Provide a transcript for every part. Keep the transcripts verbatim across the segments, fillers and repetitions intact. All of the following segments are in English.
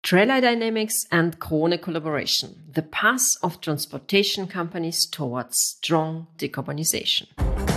Trailer Dynamics and Krone collaboration, the path of transportation companies towards strong decarbonization.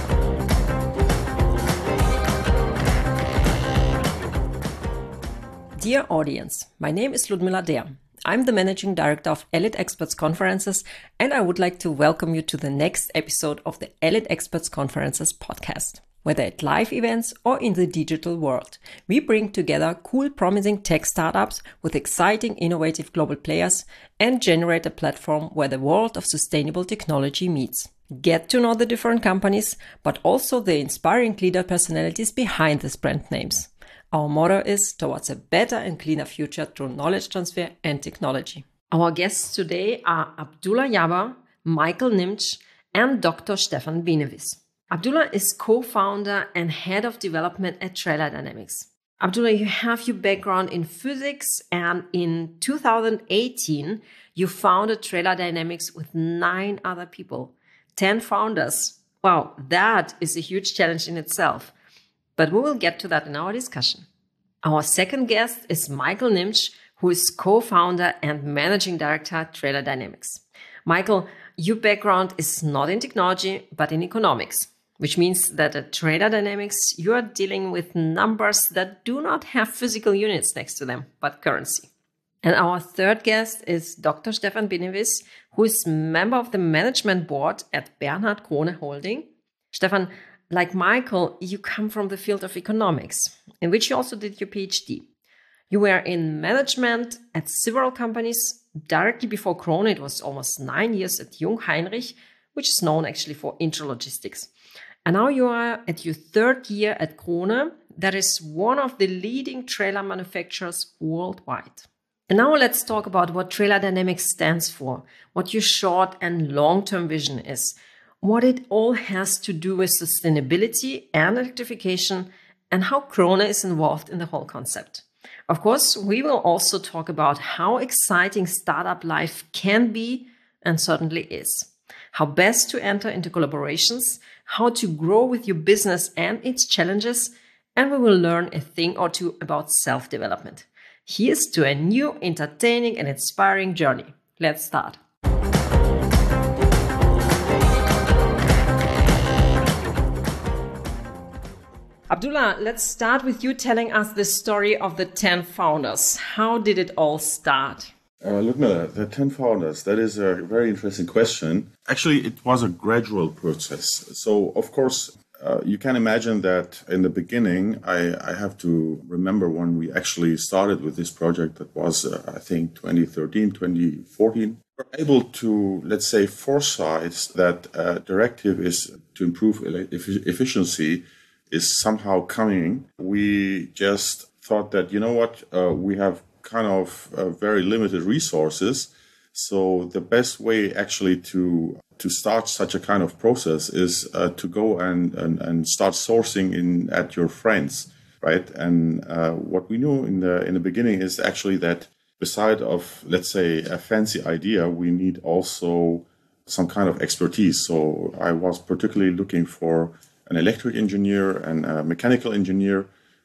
Dear audience, my name is Ludmila Der. I'm the Managing Director of Elite Experts Conferences, and I would like to welcome you to the next episode of the Elite Experts Conferences podcast. Whether at live events or in the digital world, we bring together cool, promising tech startups with exciting, innovative global players and generate a platform where the world of sustainable technology meets. Get to know the different companies, but also the inspiring leader personalities behind these brand names. Our motto is towards a better and cleaner future through knowledge transfer and technology. Our guests today are Abdullah Jaber, Michael Nimch, and Doctor Stefan Benevis. Abdullah is co-founder and head of development at Trailer Dynamics. Abdullah, you have your background in physics, and in two thousand eighteen, you founded Trailer Dynamics with nine other people, ten founders. Wow, that is a huge challenge in itself. But we will get to that in our discussion. Our second guest is Michael Nimch, who is co-founder and managing director at Trailer Dynamics. Michael, your background is not in technology, but in economics, which means that at Trailer Dynamics, you are dealing with numbers that do not have physical units next to them, but currency. And our third guest is Doctor Stefan Benevis, who is member of the management board at Bernhard Krone Holding. Stefan, like Michael, you come from the field of economics, in which you also did your PhD. You were in management at several companies. Directly before Krone, it was almost nine years at Jungheinrich, which is known actually for intralogistics. And now you are at your third year at Krone, that is one of the leading trailer manufacturers worldwide. And now let's talk about what Trailer Dynamics stands for, what your short and long-term vision is, what it all has to do with sustainability and electrification, and how Krone is involved in the whole concept. Of course, we will also talk about how exciting startup life can be and certainly is. How best to enter into collaborations, how to grow with your business and its challenges, and we will learn a thing or two about self-development. Here's to a new, entertaining and inspiring journey. Let's start. Abdullah, let's start with you telling us the story of the ten founders. How did it all start? Uh, Ludmila, the ten founders, that is a very interesting question. Actually, it was a gradual process. So, of course, uh, you can imagine that in the beginning, I, I have to remember when we actually started with this project, that was, uh, I think, twenty thirteen, twenty fourteen. We were able to, let's say, foresight that uh, directive is to improve efficiency is somehow coming. We just thought that, you know what, uh, we have kind of uh, very limited resources. So the best way actually to to start such a kind of process is uh, to go and, and, and start sourcing in at your friends, right? And uh, what we knew in the in the beginning is actually that beside of, let's say, a fancy idea, we need also some kind of expertise. So I was particularly looking for an electric engineer and a mechanical engineer.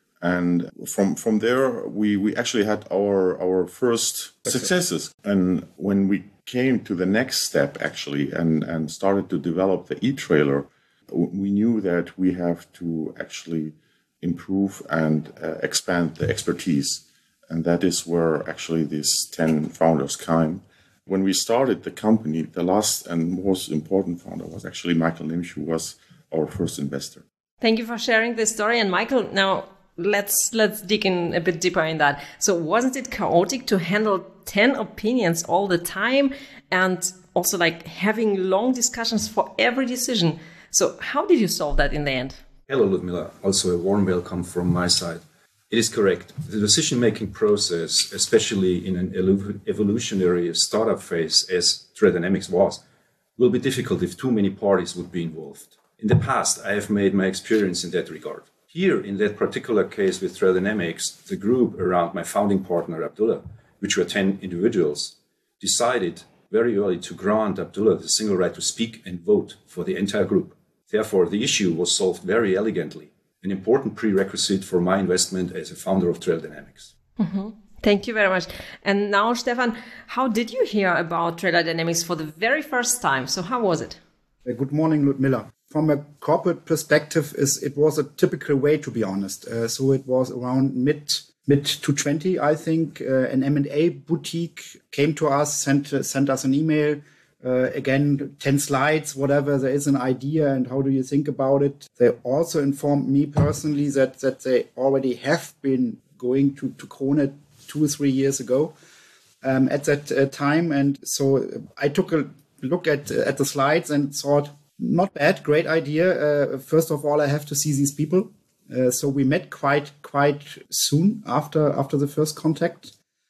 And from from there, we, we actually had our our first successes. And when we came to the next step, actually, and, and started to develop the e-trailer, we knew that we have to actually improve and uh, expand the expertise. And that is where actually these ten founders came. When we started the company, the last and most important founder was actually Michael Nimch, who was our first investor. Thank you for sharing this story. And Michael, now let's let's dig in a bit deeper in that. So wasn't it chaotic to handle ten opinions all the time and also like having long discussions for every decision? So how did you solve that in the end? Hello, Ludmila. Also a warm welcome from my side. It is correct. The decision-making process, especially in an evolutionary startup phase as Trailer Dynamics was, will be difficult if too many parties would be involved. In the past, I have made my experience in that regard. Here, in that particular case with Trailer Dynamics, the group around my founding partner, Abdullah, which were ten individuals, decided very early to grant Abdullah the single right to speak and vote for the entire group. Therefore, the issue was solved very elegantly, an important prerequisite for my investment as a founder of Trailer Dynamics. Mm-hmm. Thank you very much. And now, Stefan, how did you hear about Trailer Dynamics for the very first time? So how was it? Good morning, Ludmila. From a corporate perspective, is it was a typical way, to be honest. Uh, so it was around mid mid to twenty, I think. Uh, an M and A boutique came to us, sent uh, sent us an email. Uh, again, ten slides, whatever. There is an idea, and how do you think about it? They also informed me personally that that they already have been going to to Krone two or three years ago um, at that uh, time, and so I took a look at uh, at the slides and thought, not bad, great idea. Uh, first of all, I have to see these people. Uh, so we met quite quite soon after after the first contact.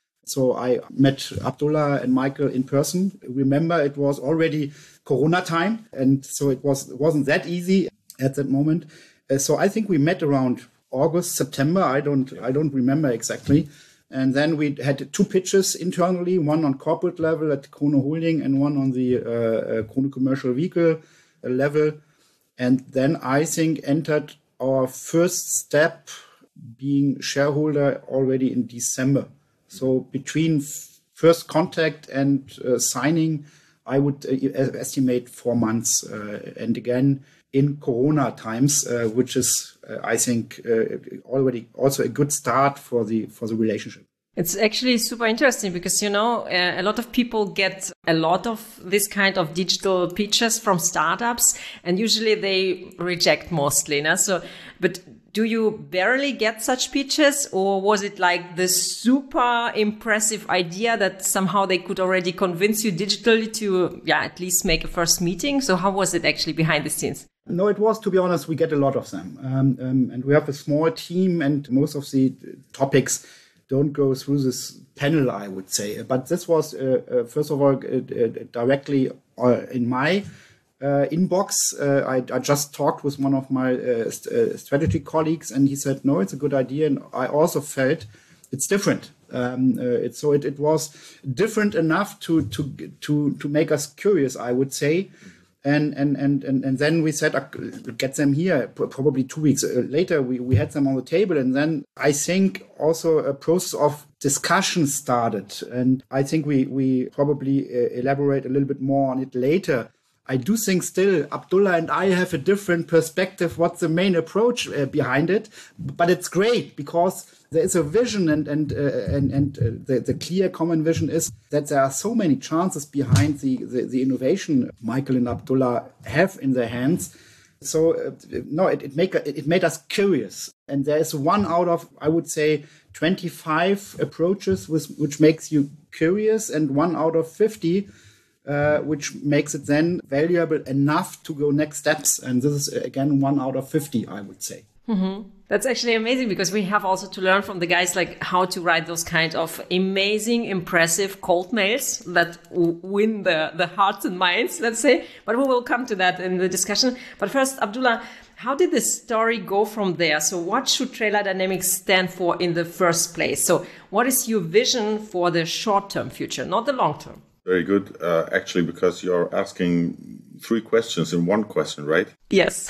So I met Abdullah and Michael in person. Remember, it was already Corona time, and so it was it wasn't that easy at that moment. Uh, so I think we met around August, September. I don't I don't remember exactly. And then we had two pitches internally, one on corporate level at Krone Holding and one on the uh, uh, Krone Commercial Vehicle level. And then I think entered our first step being shareholder already in December. So between f- first contact and uh, signing, I would uh, estimate four months. Uh, and again, in Corona times, uh, which is, uh, I think, uh, already also a good start for the for the relationship. It's actually super interesting because, you know, uh, a lot of people get a lot of this kind of digital pitches from startups, and usually they reject mostly. No? So, but do you barely get such pitches, or was it like this super impressive idea that somehow they could already convince you digitally to, yeah, at least make a first meeting? So how was it actually behind the scenes? No, it was, to be honest, we get a lot of them. Um, um, and we have a small team, and most of the topics don't go through this panel, I would say. But this was, uh, uh, first of all, uh, uh, directly uh, in my uh, inbox. Uh, I, I just talked with one of my uh, st- uh, strategy colleagues, and he said, no, it's a good idea. And I also felt it's different. Um, uh, it, so it, it was different enough to, to, to, to make us curious, I would say. And, and and and and then we said, uh, get them here. Probably two weeks later, we, we had them on the table. And then I think also a process of discussion started. And I think we, we probably uh, elaborate a little bit more on it later. I do think still Abdullah and I have a different perspective what's the main approach uh, behind it. But it's great because there is a vision, and and uh, and, and uh, the, the clear common vision is that there are so many chances behind the, the, the innovation Michael and Abdullah have in their hands. So uh, no, it, it, make, it made us curious. And there is one out of, I would say, twenty-five approaches with, which makes you curious, and one out of fifty Uh, which makes it then valuable enough to go next steps. And this is, again, one out of fifty, I would say. Mm-hmm. That's actually amazing, because we have also to learn from the guys like how to write those kind of amazing, impressive cold mails that w- win the, the hearts and minds, let's say. But we will come to that in the discussion. But first, Abdullah, how did the story go from there? So what should Trailer Dynamics stand for in the first place? So what is your vision for the short-term future, not the long-term? Very good. Uh, actually, because you're asking three questions in one question, right? Yes.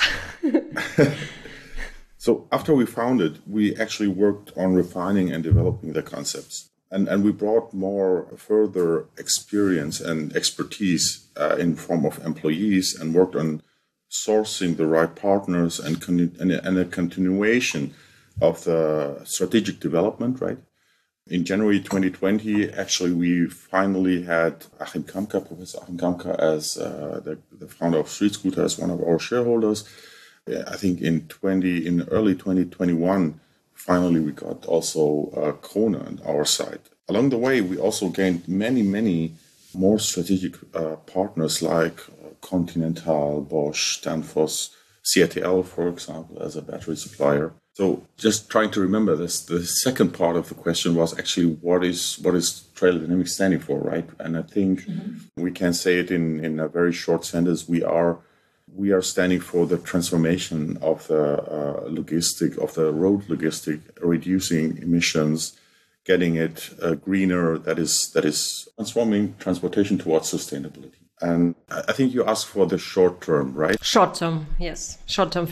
So after we founded, we actually worked on refining and developing the concepts. And, and we brought more further experience and expertise uh, in form of employees, and worked on sourcing the right partners and, con- and, and a continuation of the strategic development, right? In January twenty twenty, actually, we finally had Achim Kamka, Professor Achim Kamka, as uh, the, the founder of StreetScooter, as one of our shareholders. I think in twenty in early twenty twenty-one, finally we got also uh, Krone on our side. Along the way, we also gained many, many more strategic uh, partners like uh, Continental, Bosch, Danfoss, C A T L, for example, as a battery supplier. So just trying to remember this, the second part of the question was actually what is what is Trailer Dynamics standing for, right? And I think mm-hmm. we can say it in, in a very short sentence. We are we are standing for the transformation of the uh, logistic, of the road logistic, reducing emissions, getting it uh, greener, that is that is transforming transportation towards sustainability. And I think you asked for the short term, right? Short term, yes. Short term future.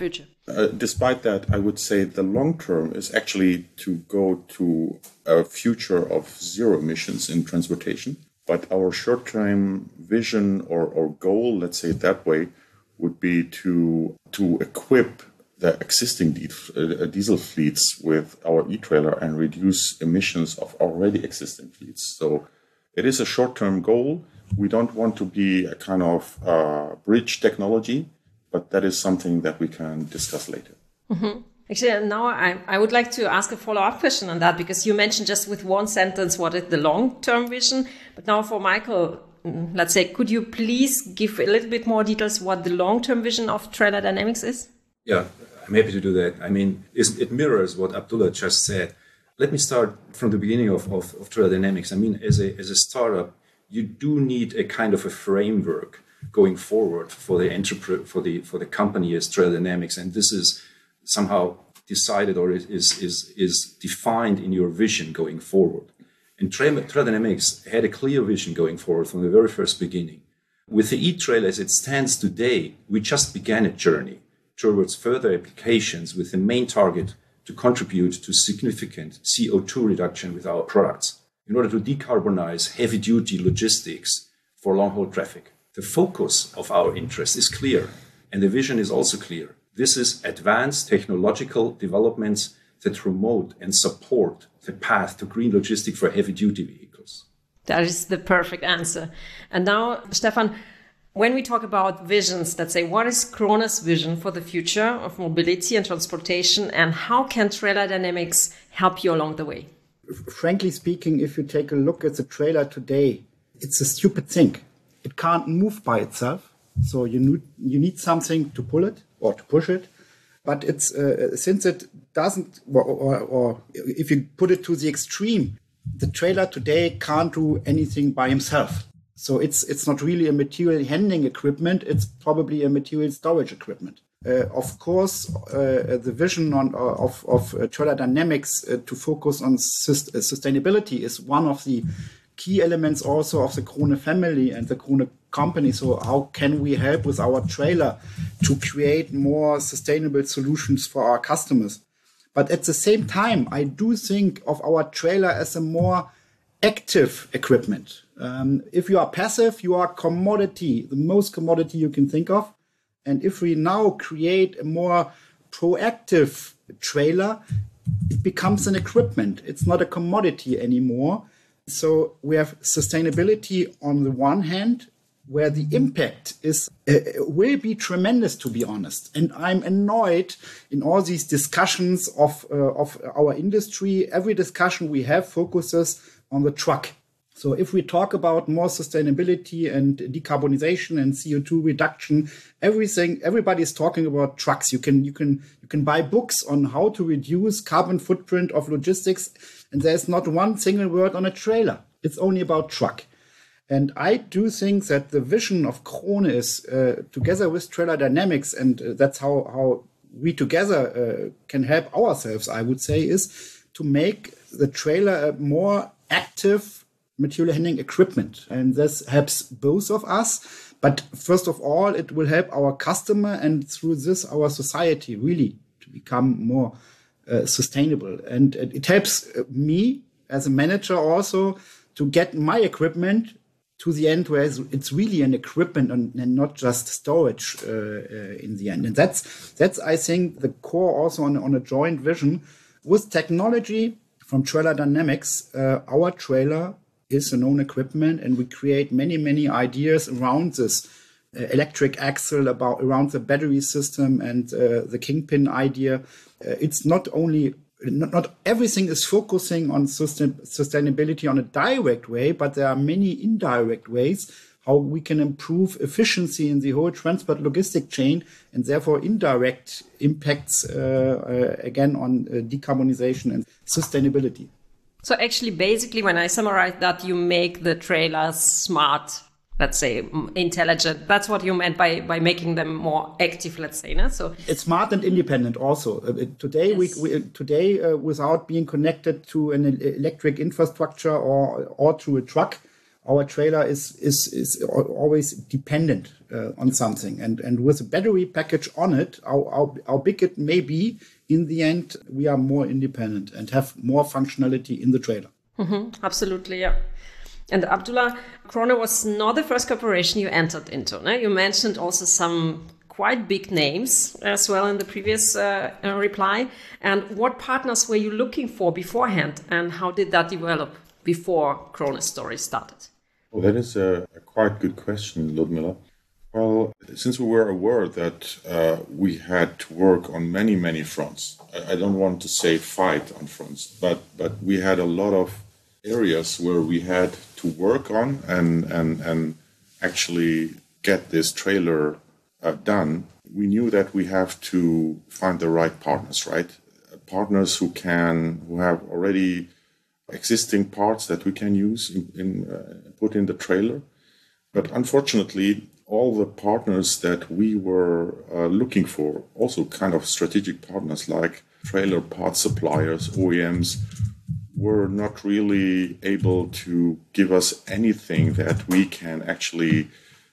Uh, despite that, I would say the long term is actually to go to a future of zero emissions in transportation. But our short term vision or, or goal, let's say it that way, would be to to equip the existing diesel fleets with our e-trailer and reduce emissions of already existing fleets. So it is a short-term goal. We don't want to be a kind of uh, bridge technology, but that is something that we can discuss later. Mm-hmm. Actually, now I, I would like to ask a follow-up question on that, because you mentioned just with one sentence what is the long-term vision. But now for Michael, let's say, could you please give a little bit more details what the long-term vision of Trailer Dynamics is? Yeah, I'm happy to do that. I mean, it mirrors what Abdullah just said. Let me start from the beginning of, of, of Trailer Dynamics. I mean, as a, as a startup, you do need a kind of a framework going forward for the entrepreneur, for the for the company as Trailer Dynamics, and this is somehow decided or is is is defined in your vision going forward. And Trailer Dynamics had a clear vision going forward from the very first beginning. With the e-trailer as it stands today, we just began a journey towards further applications with the main target to contribute to significant C O two reduction with our products in order to decarbonize heavy-duty logistics for long-haul traffic. The focus of our interest is clear, and the vision is also clear. This is advanced technological developments that promote and support the path to green logistics for heavy-duty vehicles. That is the perfect answer. And now, Stefan, when we talk about visions, let's say, what is Krone's vision for the future of mobility and transportation, and how can Trailer Dynamics help you along the way? Frankly speaking, if you take a look at the trailer today, it's a stupid thing. It can't move by itself. So you need, you need something to pull it or to push it. But it's uh, since it doesn't, or, or, or if you put it to the extreme, the trailer today can't do anything by himself. So it's it's not really a material handling equipment. It's probably a material storage equipment. Uh, of course, uh, the vision on, uh, of, of uh, Trailer Dynamics uh, to focus on sus- uh, sustainability is one of the key elements also of the Krone family and the Krone company. So how can we help with our trailer to create more sustainable solutions for our customers? But at the same time, I do think of our trailer as a more active equipment. Um, if you are passive, you are commodity, the most commodity you can think of. And if we now create a more proactive trailer, it becomes an equipment. It's not a commodity anymore. So we have sustainability on the one hand, where the impact is uh, will be tremendous, to be honest. And I'm annoyed in all these discussions of uh, of our industry. Every discussion we have focuses on the truck. So if we talk about more sustainability and decarbonization and C O two reduction, everything, everybody is talking about trucks. You can, you can, you can buy books on how to reduce carbon footprint of logistics, and there's not one single word on a trailer. It's only about truck. And I do think that the vision of Krone is, uh, together with Trailer Dynamics, and uh, that's how, how we together uh, can help ourselves, I would say, is to make the trailer a more active material handling equipment. And this helps both of us. But first of all, it will help our customer, and through this, our society really to become more uh, sustainable. And it, it helps me as a manager also to get my equipment to the end where it's really an equipment and, and not just storage uh, uh, in the end. And that's, that's I think, the core also on, on a joint vision. With technology from Trailer Dynamics, uh, our trailer is a known equipment, and we create many, many ideas around this uh, electric axle, about around the battery system and uh, the kingpin idea. Uh, it's not only Not, not everything is focusing on sustain, sustainability on a direct way, but there are many indirect ways how we can improve efficiency in the whole transport logistic chain, and therefore indirect impacts uh, uh, again on uh, decarbonization and sustainability. So actually, basically, when I summarize that, you make the trailers smart, let's say, intelligent. That's what you meant by, by making them more active, let's say. No? So it's smart and independent also. Uh, today, yes. we, we today uh, without being connected to an electric infrastructure or or to a truck our trailer is is is always dependent uh, on something, and and with a battery package on it, how, how how big it may be, in the end we are more independent and have more functionality in the trailer. Mm-hmm. Absolutely, yeah. And Abdullah, Krone was not the first corporation you entered into. No? You mentioned also some quite big names as well in the previous uh, uh, reply. And what partners were you looking for beforehand, and how did that develop before Krone's story started? Well, that is a, a quite good question, Ludmila. Well, since we were aware that uh, we had to work on many, many fronts, I, I don't want to say fight on fronts, but, but we had a lot of areas where we had to work on and, and, and actually get this trailer uh, done. We knew that we have to find the right partners, right? Partners who can, who have already existing parts that we can use in, in uh, put in the trailer. But unfortunately, all the partners that we were uh, looking for, also kind of strategic partners like trailer part suppliers, O E Ms, were not really able to give us anything that we can actually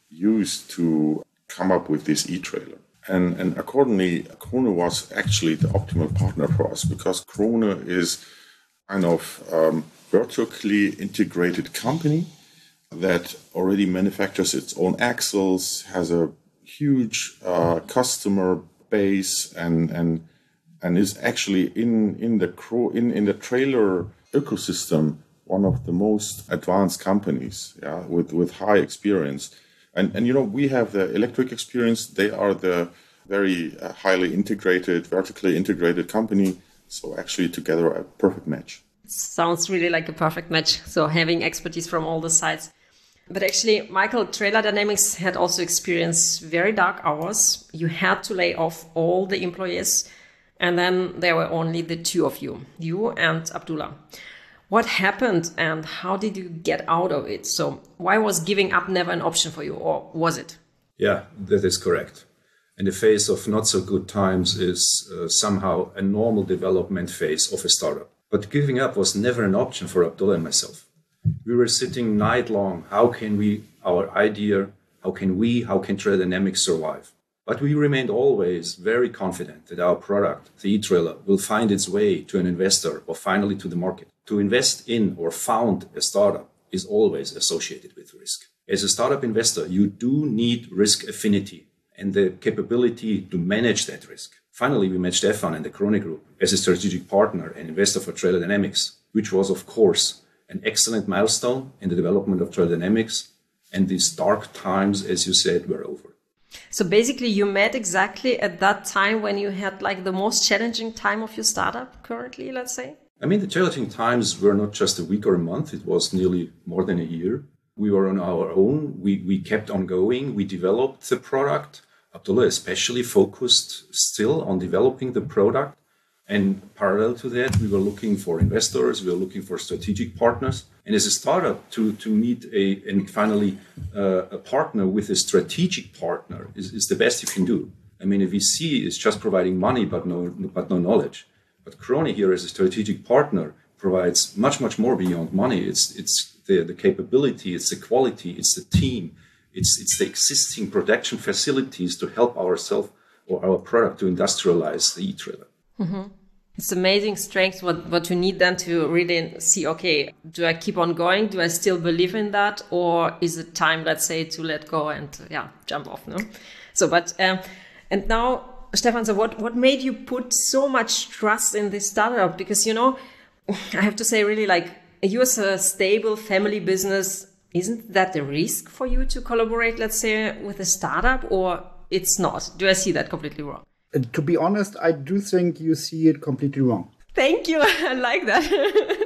use to come up with this e-trailer. And, and accordingly, Krone was actually the optimal partner for us, because Krone is kind of um, vertically integrated company that already manufactures its own axles, has a huge uh, customer base, and and and is actually in in the cro- in in the trailer ecosystem one of the most advanced companies, yeah, with with high experience. And and you know, we have the electric experience. They are the very uh, highly integrated, vertically integrated company. So actually, together, a perfect match. Sounds really like a perfect match. So having expertise from all the sides. But actually, Michael, Trailer Dynamics had also experienced very dark hours. You had to lay off all the employees, and then there were only the two of you, you and Abdullah. What happened, and how did you get out of it? So why was giving up never an option for you, or was it? Yeah, that is correct. In the phase of not so good times is uh, somehow a normal development phase of a startup. But giving up was never an option for Abdullah and myself. We were sitting night long. How can we, our idea, how can we, how can Trailer Dynamics survive? But we remained always very confident that our product, the e-trailer, will find its way to an investor or finally to the market. To invest in or found a startup is always associated with risk. As a startup investor, you do need risk affinity and the capability to manage that risk. Finally, we met Stefan and the Krone Group as a strategic partner and investor for Trailer Dynamics, which was, of course, an excellent milestone in the development of Trailer Dynamics. And these dark times, as you said, were over. So basically, you met exactly at that time when you had like the most challenging time of your startup currently, let's say? I mean, the challenging times were not just a week or a month. It was nearly more than a year. We were on our own. We, we kept on going. We developed the product. Abdullah especially focused still on developing the product. And parallel to that, we were looking for investors. We were looking for strategic partners. And as a startup, to, to meet a, and finally uh, a partner with a strategic partner is, is the best you can do. I mean, a V C is just providing money, but no, but no knowledge. But Krone here as a strategic partner provides much, much more beyond money. It's, it's the, the capability, it's the quality, it's the team, it's, it's the existing production facilities to help ourselves or our product to industrialize the e-trailer. Mm-hmm. It's amazing strength what, what you need then to really see, okay, do I keep on going? Do I still believe in that? Or is it time, let's say, to let go and yeah, jump off? No. So, but, um, and now, Stefan, so what, what made you put so much trust in this startup? Because, you know, I have to say really like you as a stable family business, isn't that a risk for you to collaborate, let's say, with a startup, or it's not? Do I see that completely wrong? Uh, to be honest, I do think you see it completely wrong. Thank you. I like that.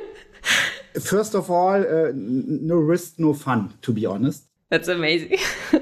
First of all, uh, no risk, no fun, to be honest. That's amazing.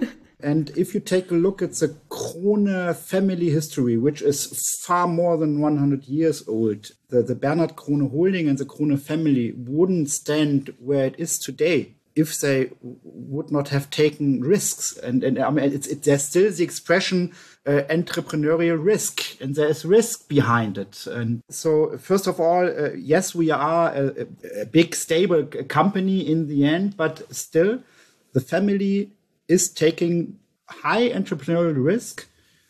And if you take a look at the Krone family history, which is far more than one hundred years old, the, the Bernhard Krone Holding and the Krone family wouldn't stand where it is today if they would not have taken risks. And, and I mean, it's, it, there's still the expression uh, entrepreneurial risk, and there is risk behind it. And so, first of all, uh, yes, we are a, a big, stable company in the end, but still, the family is taking high entrepreneurial risk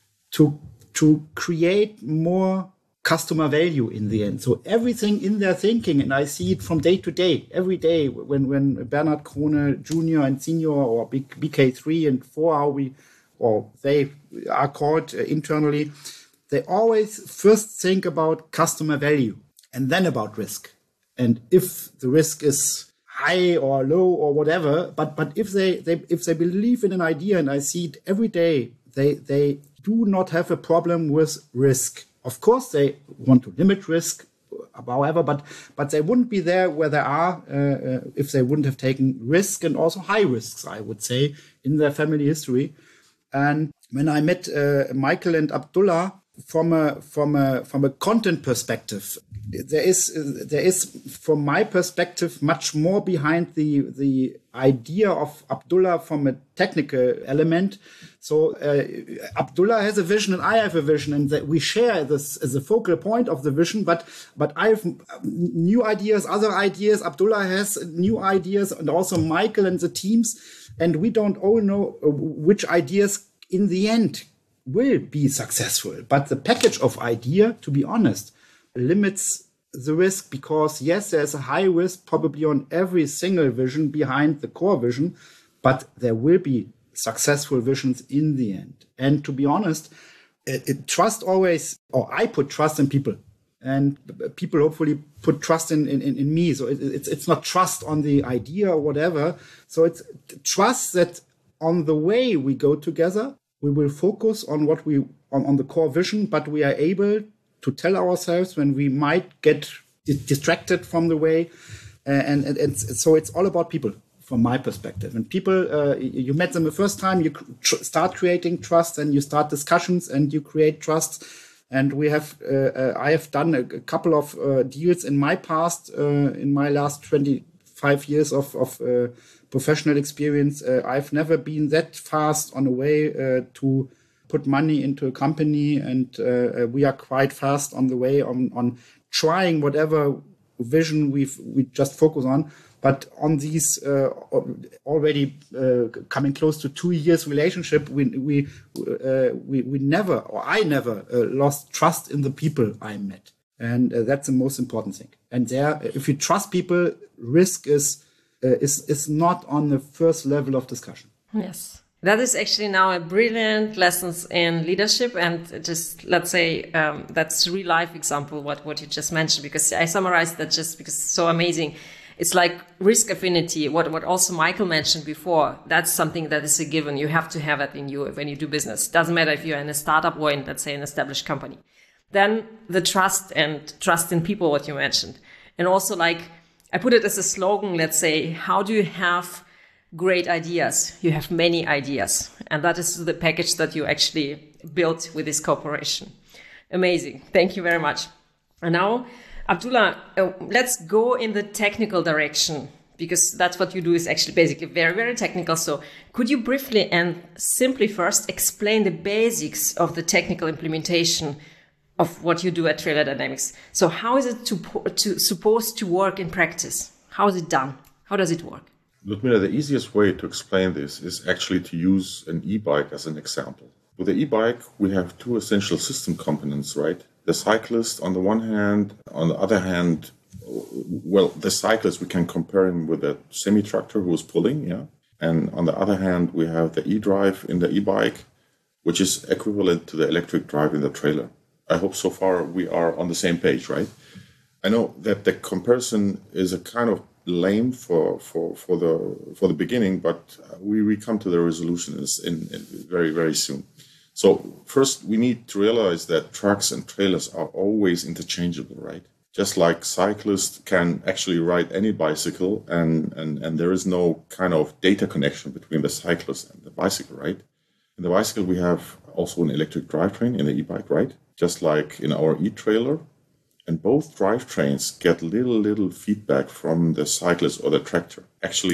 to to create more customer value in the end. So everything in their thinking, and I see it from day to day, every day when, when Bernhard Krone Junior and Senior or B K three and four, how we, or they are called internally, they always first think about customer value and then about risk. And if the risk is high or low or whatever, but but if they, they if they believe in an idea, and I see it every day, they they do not have a problem with risk. Of course, they want to limit risk, however, but but they wouldn't be there where they are uh, uh, if they wouldn't have taken risk, and also high risks, I would say, in their family history. And when I met uh, Michael and Abdullah from a from a from a content perspective, there is there is from my perspective much more behind the the idea of Abdullah from a technical element. So uh, Abdullah has a vision and I have a vision, and that we share this as a focal point of the vision. But but I have new ideas, other ideas. Abdullah has new ideas, and also Michael and the teams. And we don't all know which ideas in the end will be successful. But the package of idea, to be honest, limits the risk, because yes, there's a high risk probably on every single vision behind the core vision, but there will be successful visions in the end. And to be honest, it, it, trust always, or I put trust in people, and people hopefully put trust in, in, in me. So it, it's, it's not trust on the idea or whatever. So it's trust that on the way we go together, we will focus on what we, on, on the core vision, but we are able to tell ourselves when we might get distracted from the way. Uh, and, and, and so it's all about people from my perspective. And people, uh, you met them the first time, you tr- start creating trust, and you start discussions and you create trust. And we have, uh, uh, I have done a, a couple of uh, deals in my past, uh, in my last twenty-five years of, of uh, professional experience. Uh, I've never been that fast on a way uh, to put money into a company, and uh, we are quite fast on the way on, on trying whatever vision we've we just focus on. But on these uh, already uh, coming close to two years relationship, we we uh, we, we never, or I never uh, lost trust in the people I met, and uh, that's the most important thing. And there, if you trust people, risk is uh, is is not on the first level of discussion. Yes. That is actually now a brilliant lessons in leadership, and just let's say um, that's real life example what what you just mentioned, because I summarized that just because it's so amazing. It's like risk affinity. What what also Michael mentioned before. That's something that is a given. You have to have it in you when you do business. Doesn't matter if you're in a startup or in, let's say, an established company. Then the trust and trust in people, what you mentioned, and also like I put it as a slogan. Let's say, how do you have great ideas? You have many ideas. And that is the package that you actually built with this corporation. Amazing. Thank you very much. And now, Abdullah, uh, let's go in the technical direction, because that's what you do is actually basically very, very technical. So could you briefly and simply first explain the basics of the technical implementation of what you do at Trailer Dynamics? So how is it to, to, supposed to work in practice? How is it done? How does it work? Ludmila, the easiest way to explain this is actually to use an e-bike as an example. With the e-bike, we have two essential system components, right? The cyclist on the one hand, on the other hand, well, the cyclist, we can compare him with a semi-tractor who is pulling, yeah? And on the other hand, we have the e-drive in the e-bike, which is equivalent to the electric drive in the trailer. I hope so far we are on the same page, right? I know that the comparison is a kind of lame for, for, for the for the beginning, but we, we come to the resolution in, in very, very soon. So first, we need to realize that trucks and trailers are always interchangeable, right? Just like cyclists can actually ride any bicycle, and, and, and there is no kind of data connection between the cyclist and the bicycle, right? In the bicycle, we have also an electric drivetrain in the e-bike, right? Just like in our e-trailer. And both drivetrains get little, little feedback from the cyclist or the tractor. Actually,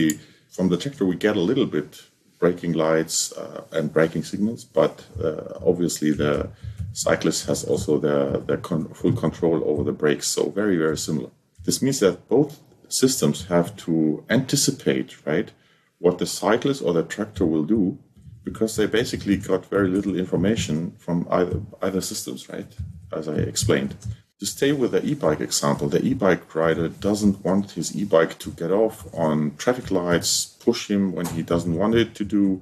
From the tractor, we get a little bit braking lights uh, and braking signals, but uh, obviously the cyclist has also the, the con- full control over the brakes. So very, very similar. This means that both systems have to anticipate, right, what the cyclist or the tractor will do, because they basically got very little information from either either systems, right, as I explained. To stay with the e-bike example, the e-bike rider doesn't want his e-bike to get off on traffic lights, push him when he doesn't want it to do,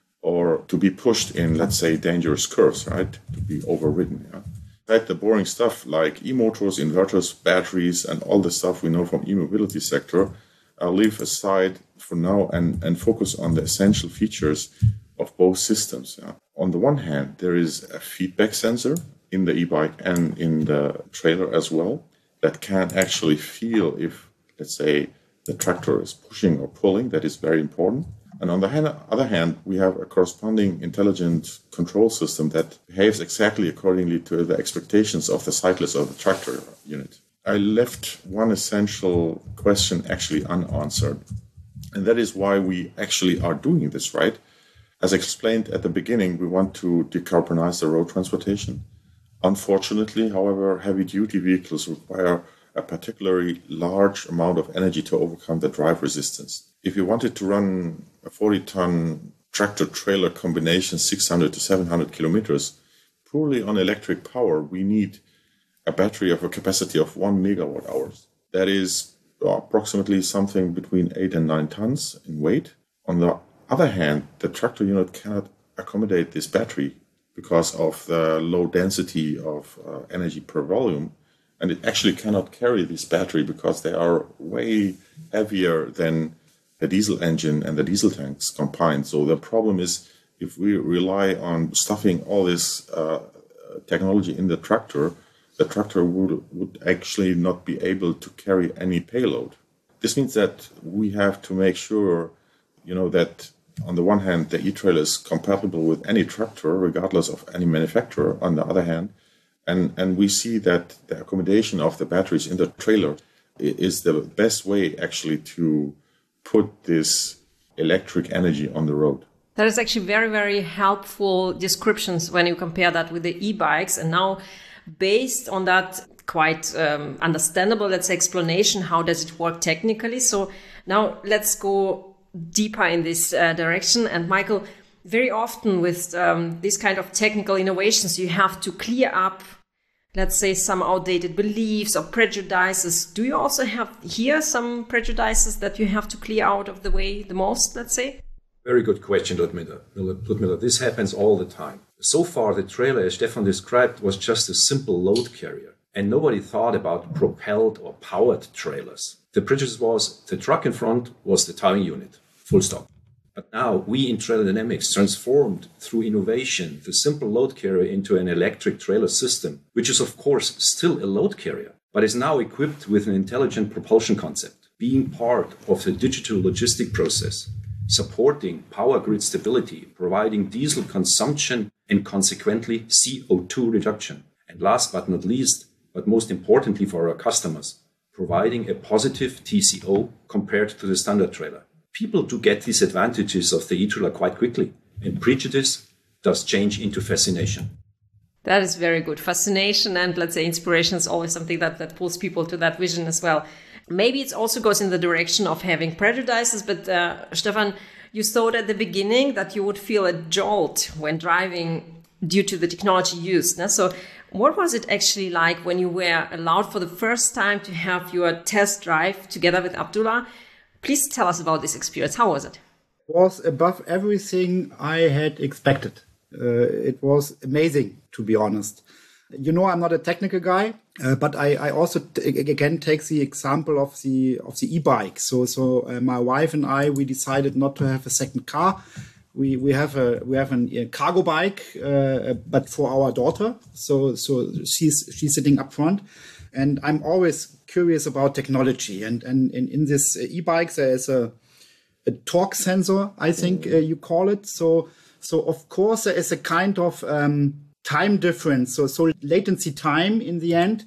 or to be pushed in, let's say, dangerous curves, right, to be overridden. Yeah? Right, the boring stuff like e-motors, inverters, batteries, and all the stuff we know from e-mobility sector, I'll leave aside for now and, and focus on the essential features of both systems. Yeah? On the one hand, there is a feedback sensor in the e-bike and in the trailer as well that can actually feel if, let's say, the tractor is pushing or pulling. That is very important. And on the hand, other hand, we have a corresponding intelligent control system that behaves exactly accordingly to the expectations of the cyclist or the tractor unit. I left one essential question actually unanswered. And that is why we actually are doing this, right? As explained at the beginning, we want to decarbonize the road transportation. Unfortunately, however, heavy-duty vehicles require a particularly large amount of energy to overcome the drive resistance. If you wanted to run a forty-ton tractor-trailer combination six hundred to seven hundred kilometers purely on electric power, we need a battery of a capacity of one megawatt hours. That is approximately something between eight and nine tons in weight. On the other hand, the tractor unit cannot accommodate this battery because of the low density of uh, energy per volume. And it actually cannot carry this battery because they are way heavier than the diesel engine and the diesel tanks combined. So the problem is if we rely on stuffing all this uh, technology in the tractor, the tractor would, would actually not be able to carry any payload. This means that we have to make sure, you know, that on the one hand, the e-trailer is compatible with any tractor, regardless of any manufacturer. On the other hand, And, and we see that the accommodation of the batteries in the trailer is the best way actually to put this electric energy on the road. That is actually very, very helpful descriptions when you compare that with the e-bikes. And now, based on that quite um, understandable, let's say, explanation, how does it work technically? So now let's go deeper in this uh, direction. And Michael, very often with um, this kind of technical innovations, you have to clear up, let's say, some outdated beliefs or prejudices. Do you also have here some prejudices that you have to clear out of the way the most, let's say? Very good question, Ludmila. Ludmila, this happens all the time. So far, the trailer, as Stefan described, was just a simple load carrier. And nobody thought about propelled or powered trailers. The prejudice was the truck in front was the towing unit, full stop. But now we in Trailer Dynamics transformed through innovation the simple load carrier into an electric trailer system, which is of course still a load carrier, but is now equipped with an intelligent propulsion concept, being part of the digital logistic process, supporting power grid stability, providing diesel consumption and consequently C O two reduction. And last but not least, but most importantly for our customers, providing a positive T C O compared to the standard trailer. People do get these advantages of the e-trailer quite quickly, and prejudice does change into fascination. That is very good. Fascination and, let's say, inspiration is always something that, that pulls people to that vision as well. Maybe it also goes in the direction of having prejudices, but uh, Stefan, you thought at the beginning that you would feel a jolt when driving due to the technology used. No? So what was it actually like when you were allowed for the first time to have your test drive together with Abdullah? Please tell us about this experience. How was it? It was above everything I had expected. Uh, it was amazing, to be honest. You know, I'm not a technical guy, uh, but I, I also t- again take the example of the of the e-bike. So, so uh, my wife and I, we decided not to have a second car. We we have a we have an, a cargo bike, uh, but for our daughter. So so she's she's sitting up front. And I'm always curious about technology. And, and, and in this e-bike, there is a, a torque sensor, I think uh, you call it. So, so of course, there is a kind of um, time difference. So, so latency time in the end.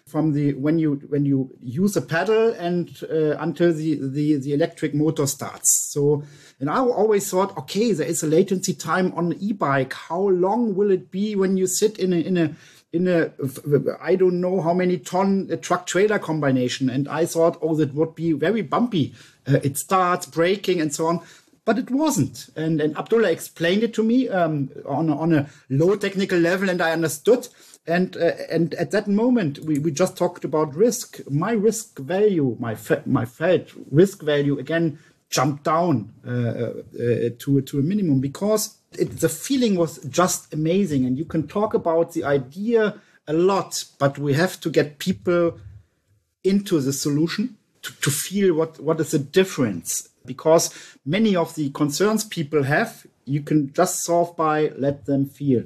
from the when you when you use a pedal and uh, until the, the the electric motor starts. So, and I always thought, okay, there is a latency time on an e-bike. How long will it be when you sit in a in a in a I don't know how many ton truck trailer combination? And I thought, oh, that would be very bumpy. Uh, it starts braking and so on. But it wasn't. And, and Abdullah explained it to me um, on, a, on a low technical level, and I understood. And uh, and at that moment, we, we just talked about risk. My risk value, my fe- my felt risk value, again, jumped down uh, uh, to, to a minimum because it, the feeling was just amazing. And you can talk about the idea a lot, but we have to get people into the solution to, to feel what, what is the difference. Because many of the concerns people have, you can just solve by let them feel.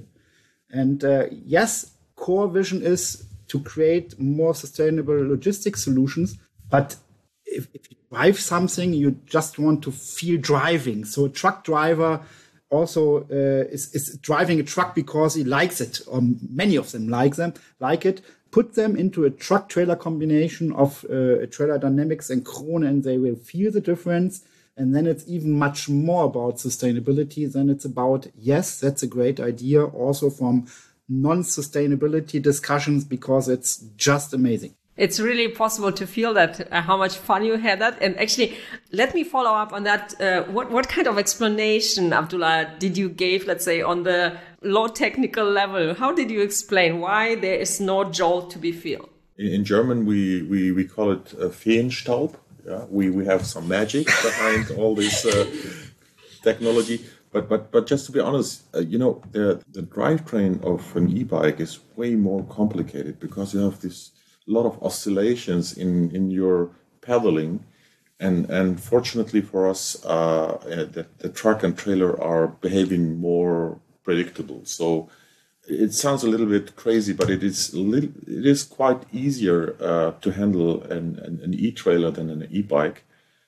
And uh, yes, core vision is to create more sustainable logistics solutions. But if, if you drive something, you just want to feel driving. So a truck driver also uh, is, is driving a truck because he likes it, or many of them like them, like it. Put them into a truck-trailer combination of uh, trailer dynamics and Krone, and they will feel the difference. And then it's even much more about sustainability than it's about, yes, that's a great idea, also from non-sustainability discussions, because it's just amazing. It's really possible to feel that, uh, how much fun you had that. And actually, let me follow up on that. Uh, what, what kind of explanation, Abdullah, did you give, let's say, on the low technical level? How did you explain why there is no jolt to be felt? In, in German, we, we, we call it uh, Feenstaub. Yeah, we, we have some magic behind all this uh, technology. But but but just to be honest, uh, you know, the, the drivetrain of an e-bike is way more complicated because you have this lot of oscillations in, in your pedaling. And, and fortunately for us, uh, the, the truck and trailer are behaving more predictable. So it sounds a little bit crazy, but it is little, it is quite easier uh, to handle an, an, an e-trailer than an e-bike.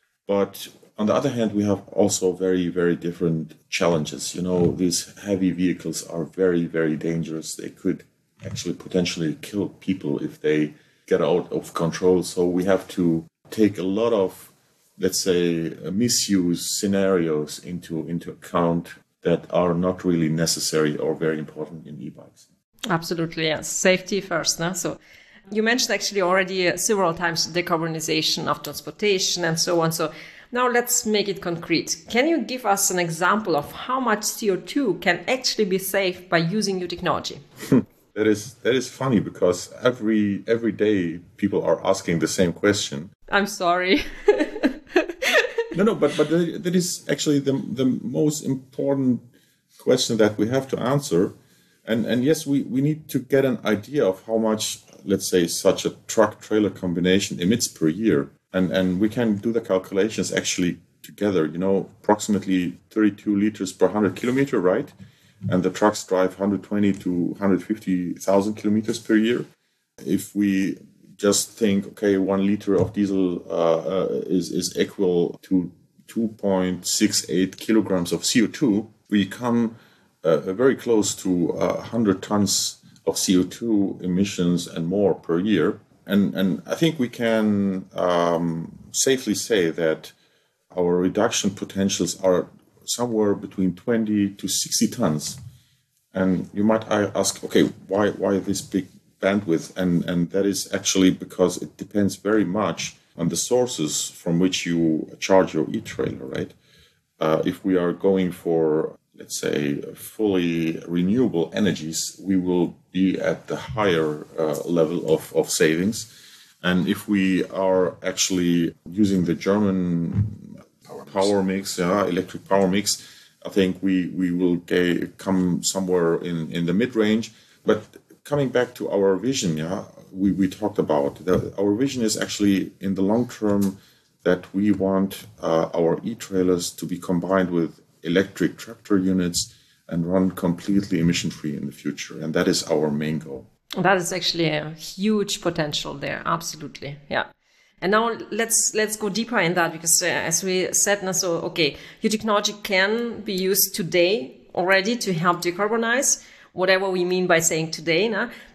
But on the other hand, we have also very, very different challenges. You know, these heavy vehicles are very, very dangerous. They could actually potentially kill people if they get out of control. So we have to take a lot of, let's say, misuse scenarios into, into account that are not really necessary or very important in e-bikes. Absolutely, yes. Safety first. No? So you mentioned actually already uh, several times decarbonization of transportation and so on. So now let's make it concrete. Can you give us an example of how much C O two can actually be saved by using new technology? That is that is funny because every every day people are asking the same question. I'm sorry. No, no, but but that is actually the the most important question that we have to answer, and and yes, we, we need to get an idea of how much, let's say, such a truck trailer combination emits per year, and and we can do the calculations actually together. You know, approximately thirty-two liters per hundred kilometer, right? And the trucks drive one hundred twenty to one hundred fifty thousand kilometers per year. If we just think, okay, one liter of diesel uh, uh, is, is equal to two point six eight kilograms of C O two, we come uh, very close to uh, one hundred tons of C O two emissions and more per year. And, and I think we can um, safely say that our reduction potentials are somewhere between twenty to sixty tons. And you might ask, okay, why why this big bandwidth? And, and that is actually because it depends very much on the sources from which you charge your e-trailer, right? Uh, if we are going for, let's say, fully renewable energies, we will be at the higher uh, level of, of savings. And if we are actually using the German power, power mix, yeah, electric power mix, I think we, we will get, come somewhere in, in the mid-range. But coming back to our vision, yeah, we, we talked about, the, our vision is actually in the long term that we want uh, our e-trailers to be combined with electric tractor units and run completely emission-free in the future. And that is our main goal. That is actually a huge potential there. Absolutely. Yeah. And now let's let's go deeper in that, because uh, as we said, now, so okay, your technology can be used today already to help decarbonize, whatever we mean by saying today. Now.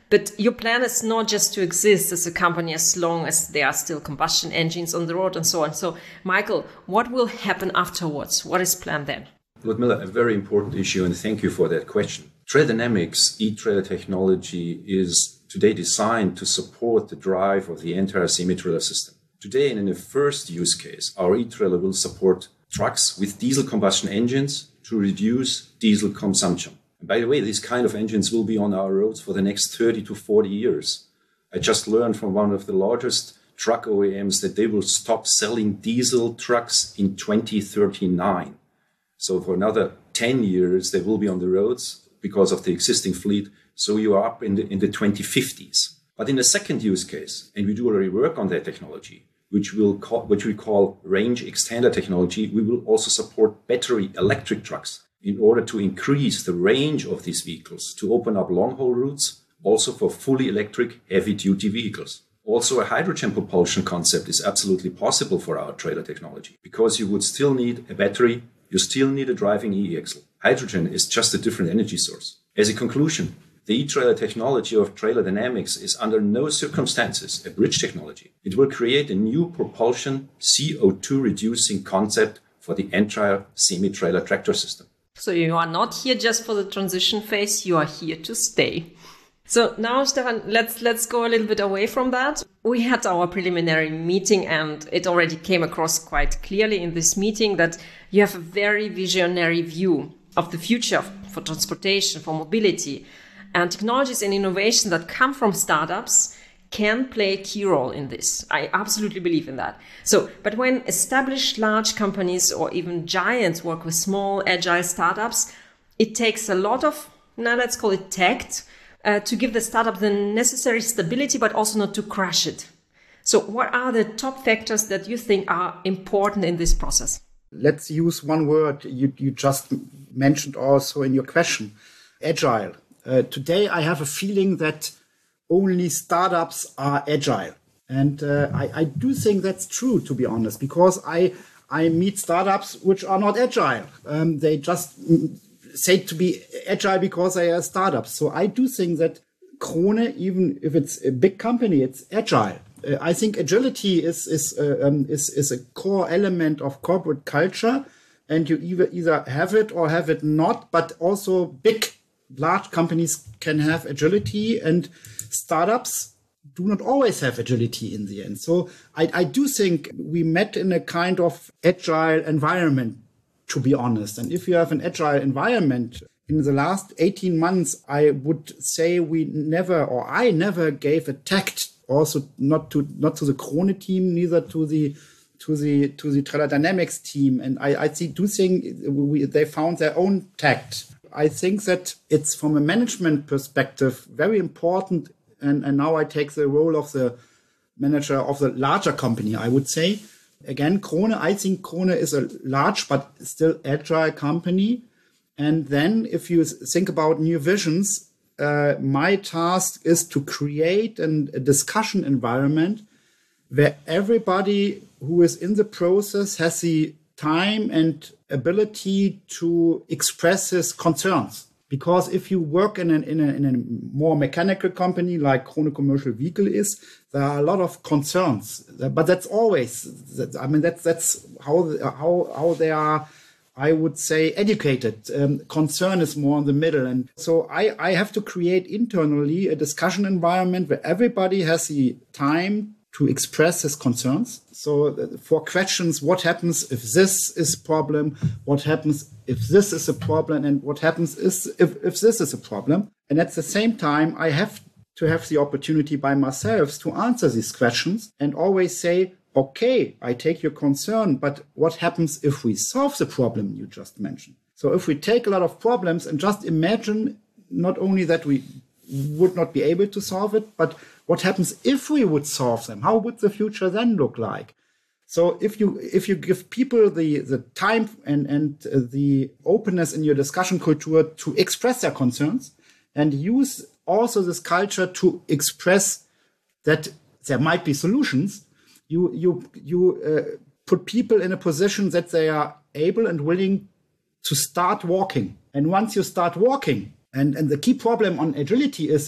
But your plan is not just to exist as a company as long as there are still combustion engines on the road and so on. So, Michael, what will happen afterwards? What is planned then? Ludmila, a very important issue, and thank you for that question. Trailer Dynamics e-trailer technology is today designed to support the drive of the entire semi-trailer system. Today, and in the first use case, our e-trailer will support trucks with diesel combustion engines to reduce diesel consumption. And by the way, these kind of engines will be on our roads for the next thirty to forty years. I just learned from one of the largest truck O E Ms that they will stop selling diesel trucks in twenty thirty-nine. So for another ten years, they will be on the roads because of the existing fleet. So you are up in the, in the twenty fifties. But in the second use case, and we do already work on that technology, which, will call, which we call range extender technology, we will also support battery electric trucks in order to increase the range of these vehicles, to open up long-haul routes, also for fully electric heavy-duty vehicles. Also, a hydrogen propulsion concept is absolutely possible for our trailer technology, because you would still need a battery, you still need a driving e-axle. Hydrogen is just a different energy source. As a conclusion, the e-trailer technology of Trailer Dynamics is under no circumstances a bridge technology. It will create a new propulsion C O two reducing concept for the entire semi-trailer tractor system. So you are not here just for the transition phase, you are here to stay. So now, Stefan, let's let's go a little bit away from that. We had our preliminary meeting and it already came across quite clearly in this meeting that you have a very visionary view of the future for transportation, for mobility. And technologies and innovation that come from startups can play a key role in this. I absolutely believe in that. So, but when established large companies or even giants work with small, agile startups, it takes a lot of, now let's call it tact, uh, to give the startup the necessary stability, but also not to crush it. So what are the top factors that you think are important in this process? Let's use one word you, you just mentioned also in your question, agile. Uh, today, I have a feeling that only startups are agile. And uh, I, I do think that's true, to be honest, because I I meet startups which are not agile. Um, they just say to be agile because they are startups. So I do think that Krone, even if it's a big company, it's agile. Uh, I think agility is is, uh, um, is is a core element of corporate culture, and you either either have it or have it not. But also big, large companies can have agility, and startups do not always have agility in the end. So I, I do think we met in a kind of agile environment, to be honest. And if you have an agile environment, in the last eighteen months, I would say we never, or I never gave a tact, also not to not to the Krone team, neither to the to the to the Trailer Dynamics team. And I, I see, do think we, they found their own tact. I think that it's, from a management perspective, very important. And, and now I take the role of the manager of the larger company, I would say. Again, Krone, I think Krone is a large but still agile company. And then if you think about new visions, uh, my task is to create an, a discussion environment where everybody who is in the process has the time and ability to express his concerns. Because if you work in, an, in, a, in a more mechanical company like Krone Commercial Vehicle is, there are a lot of concerns. But that's always, I mean, that's that's how how how they are, I would say, educated. Um, concern is more in the middle. And so I, I have to create internally a discussion environment where everybody has the time to express his concerns. So for questions, what happens if this is a problem? What happens if this is a problem? And what happens is if, if this is a problem? And at the same time, I have to have the opportunity by myself to answer these questions and always say, okay, I take your concern, but what happens if we solve the problem you just mentioned? So if we take a lot of problems and just imagine not only that we would not be able to solve it, but what happens if we would solve them? How would the future then look like? So if you if you give people the, the time and, and uh, the openness in your discussion culture to express their concerns, and use also this culture to express that there might be solutions, you you you uh, put people in a position that they are able and willing to start walking. And once you start walking, and, and the key problem on agility is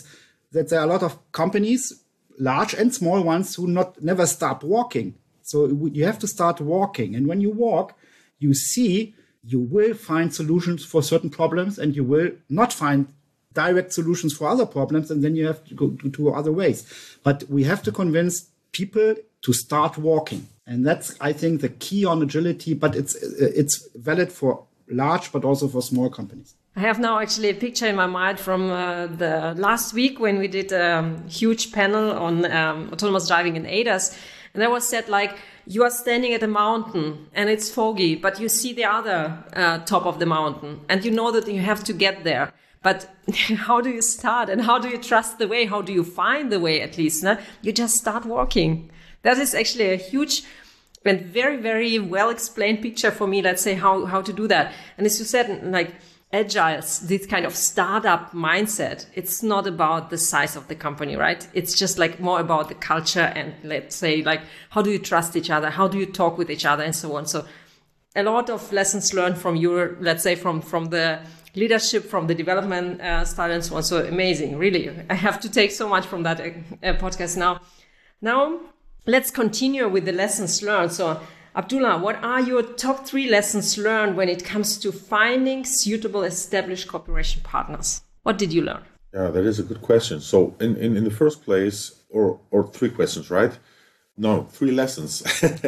that there are a lot of companies, large and small ones, who not never start walking. So you have to start walking. And when you walk, you see you will find solutions for certain problems and you will not find direct solutions for other problems. And then you have to go to, to other ways. But we have to convince people to start walking. And that's, I think, the key on agility. But it's it's valid for large, but also for small companies. I have now actually a picture in my mind from uh, the last week when we did a huge panel on um, autonomous driving in A D A S. And there was said, like, you are standing at a mountain and it's foggy, but you see the other uh, top of the mountain and you know that you have to get there. But how do you start and how do you trust the way? How do you find the way at least? No? You just start walking. That is actually a huge and very, very well explained picture for me, let's say, how, how to do that. And as you said, like, Agiles, this kind of startup mindset, it's not about the size of the company, right? It's just like more about the culture and, let's say, like, how do you trust each other? How do you talk with each other and so on? So a lot of lessons learned from your, let's say, from, from the leadership, from the development uh, style and so on. So amazing, really. I have to take so much from that uh, podcast now. Now, let's continue with the lessons learned. So Abdullah, what are your top three lessons learned when it comes to finding suitable established cooperation partners? What did you learn? Yeah, that is a good question. So in, in, in the first place, or, or three questions, right? No, three lessons.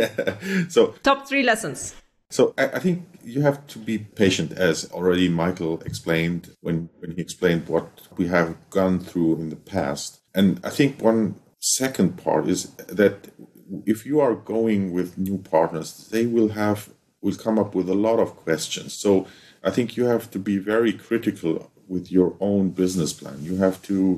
So top three lessons. So I, I think you have to be patient, as already Michael explained when, when he explained what we have gone through in the past. And I think one second part is that if you are going with new partners, they will have will come up with a lot of questions. So I think you have to be very critical with your own business plan. You have to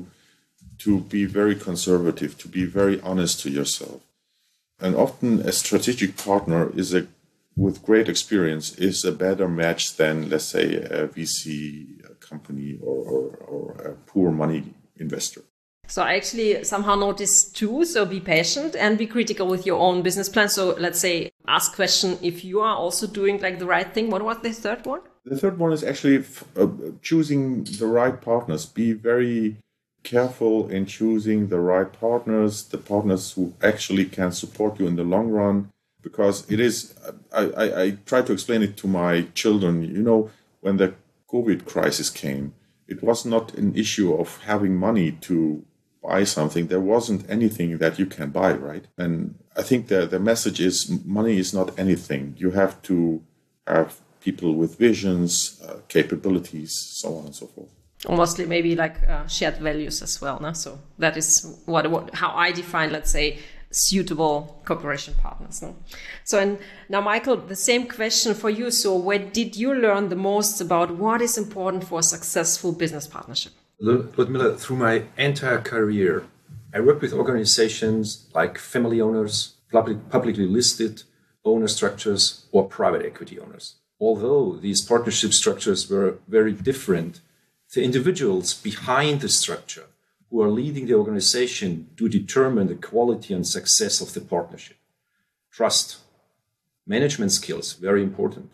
to be very conservative, to be very honest to yourself. And often a strategic partner is a with great experience is a better match than, let's say, a V C company or, or, or a poor money investor. So I actually somehow noticed two. So be patient and be critical with your own business plan. So let's say ask question if you are also doing like the right thing. What was the third one? The third one is actually uh, choosing the right partners. Be very careful in choosing the right partners, the partners who actually can support you in the long run. Because it is, I, I, I try to explain it to my children, you know, when the COVID crisis came, it was not an issue of having money to buy something. There wasn't anything that you can buy, right? And I think the, the message is money is not anything. You have to have people with visions, uh, capabilities, so on and so forth. Mostly maybe like uh, shared values as well. No? So that is what, what how I define, let's say, suitable cooperation partners. No? So and now, Michael, the same question for you. So where did you learn the most about what is important for a successful business partnership? Ludmila, through my entire career, I worked with organizations like family owners, public, publicly listed owner structures, or private equity owners. Although these partnership structures were very different, the individuals behind the structure who are leading the organization do determine the quality and success of the partnership. Trust, management skills, very important.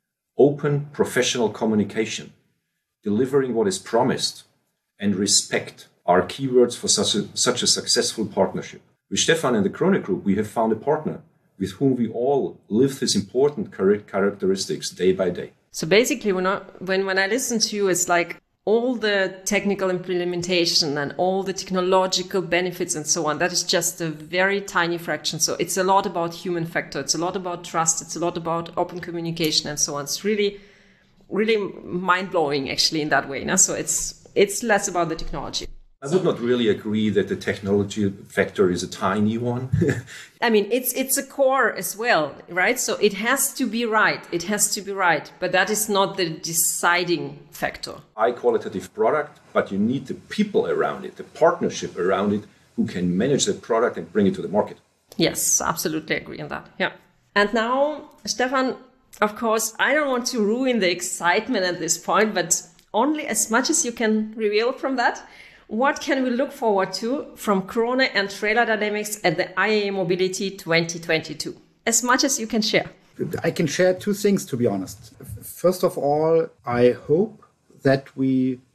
Open professional communication, delivering what is promised, and respect are keywords for such a, such a successful partnership. With Stefan and the Krone Group, we have found a partner with whom we all live these important characteristics day by day. So basically, when I, when, when I listen to you, it's like all the technical implementation and all the technological benefits and so on, that is just a very tiny fraction. So it's a lot about human factor. It's a lot about trust. It's a lot about open communication and so on. It's really, really mind-blowing actually in that way. No? So it's it's less about the technology. I would not really agree that the technology factor is a tiny one. I mean, it's it's a core as well, right? So it has to be right. It has to be right. But that is not the deciding factor. High qualitative product, but you need the people around it, the partnership around it, who can manage the product and bring it to the market. Yes, absolutely agree on that. Yeah. And now, Stefan, of course, I don't want to ruin the excitement at this point, but only as much as you can reveal from that. What can we look forward to from Krone and Trailer Dynamics at the I A A Mobility twenty twenty-two? As much as you can share. I can share two things, to be honest. First of all, I hope that we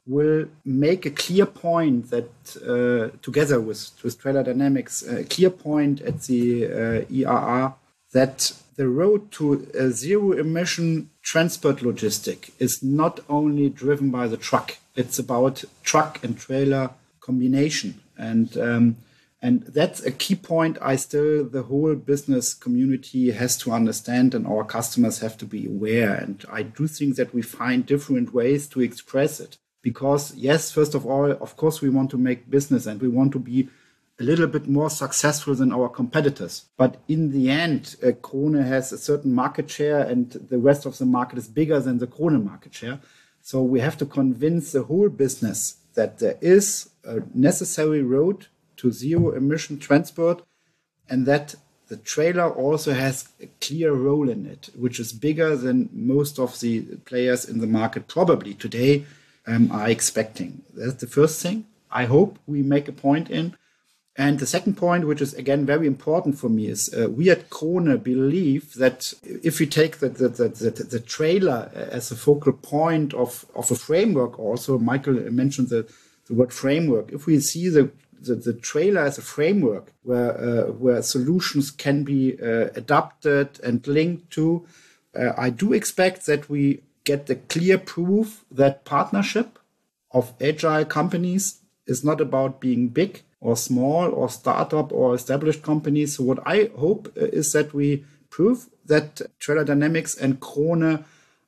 will make a clear point that uh, together with, with Trailer Dynamics, a clear point at the uh, E R R that the road to a zero emission transport logistic is not only driven by the truck, it's about truck and trailer combination. And um, and that's a key point I still, the whole business community has to understand and our customers have to be aware. And I do think that we find different ways to express it. Because yes, first of all, of course, we want to make business and we want to be a little bit more successful than our competitors. But in the end, uh, Krone has a certain market share and the rest of the market is bigger than the Krone market share. So we have to convince the whole business that there is a necessary road to zero emission transport and that the trailer also has a clear role in it, which is bigger than most of the players in the market probably today um, are expecting. That's the first thing I hope we make a point in. And the second point, which is again very important for me, is uh, we at Krone believe that if we take the, the, the, the, the trailer as a focal point of, of a framework also, Michael mentioned the, the word framework, if we see the The, the trailer as a framework where uh, where solutions can be uh, adapted and linked to, uh, I do expect that we get the clear proof that partnership of agile companies is not about being big or small or startup or established companies. So what I hope is that we prove that Trailer Dynamics and Krone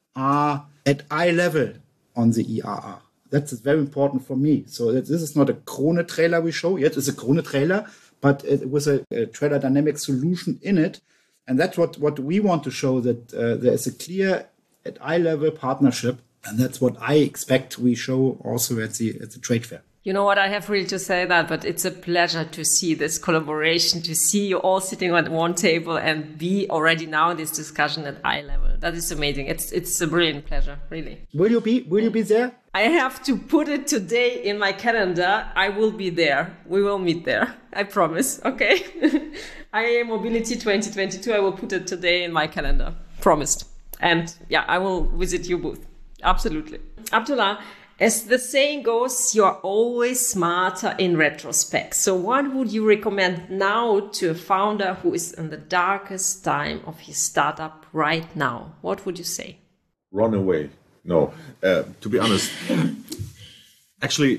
are at eye level on the E R R. That's very important for me. So this is not a Krone trailer we show. Yet it's a Krone trailer, but it was a, a Trailer Dynamics solution in it. And that's what, what we want to show, that uh, there is a clear at eye level partnership. And that's what I expect we show also at the, at the trade fair. You know what, I have really to say that, but it's a pleasure to see this collaboration, to see you all sitting at one table and be already now in this discussion at eye level. That is amazing. It's it's a brilliant pleasure, really. Will you be, will you be there? I have to put it today in my calendar. I will be there. We will meet there. I promise. Okay. I A Mobility twenty twenty-two. I will put it today in my calendar. Promised. And yeah, I will visit your booth. Absolutely. Abdullah, as the saying goes, you're always smarter in retrospect. So what would you recommend now to a founder who is in the darkest time of his startup right now? What would you say? Run away. No, uh, to be honest, actually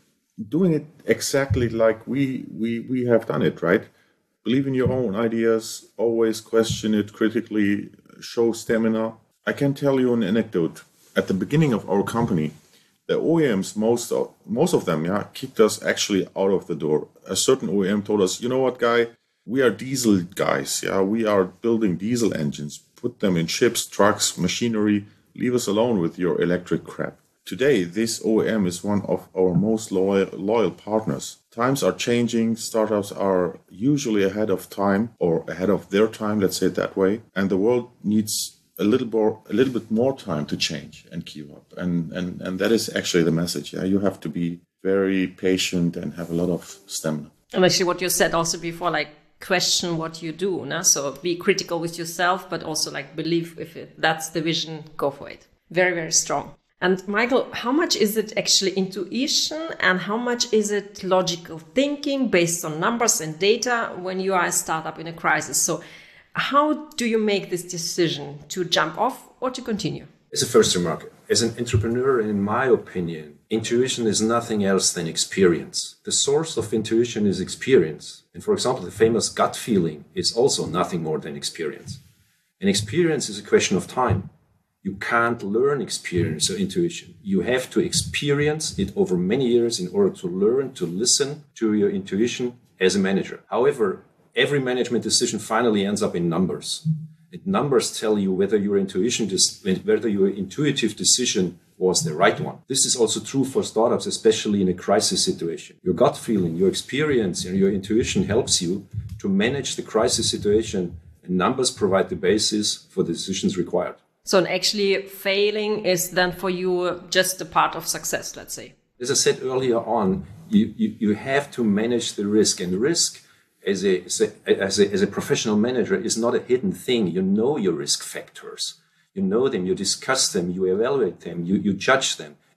doing it exactly like we, we, we have done it, right? Believe in your own ideas, always question it critically, show stamina. I can tell you an anecdote. At the beginning of our company, the O E Ms, most of, most of them, yeah, kicked us actually out of the door. A certain O E M told us, you know what, guy, we are diesel guys, yeah, we are building diesel engines, put them in ships, trucks, machinery, leave us alone with your electric crap. Today, this O E M is one of our most loyal, loyal partners. Times are changing, startups are usually ahead of time, or ahead of their time, let's say it that way, and the world needs a little more, a little bit more time to change and keep up. And, and, and that is actually the message. Yeah, you have to be very patient and have a lot of stamina. And actually what you said also before, like question what you do. No? So be critical with yourself, but also like believe if it, that's the vision, go for it. Very, very strong. And Michael, how much is it actually intuition and how much is it logical thinking based on numbers and data when you are a startup in a crisis? So how do you make this decision to jump off or to continue? As a first remark, as an entrepreneur, in my opinion, intuition is nothing else than experience. The source of intuition is experience. And for example, the famous gut feeling is also nothing more than experience. And experience is a question of time. You can't learn experience or intuition. You have to experience it over many years in order to learn to listen to your intuition as a manager. However, every management decision finally ends up in numbers. And numbers tell you whether your intuition, whether your intuitive decision was the right one. This is also true for startups, especially in a crisis situation. Your gut feeling, your experience, and your intuition helps you to manage the crisis situation, and numbers provide the basis for the decisions required. So actually failing is then for you just a part of success, let's say. As I said earlier on, you, you, you have to manage the risk, and risk as a, as a, as a, as a professional manager is not a hidden thing. You know your risk factors. You know them, you discuss them, you evaluate them, you, you judge them.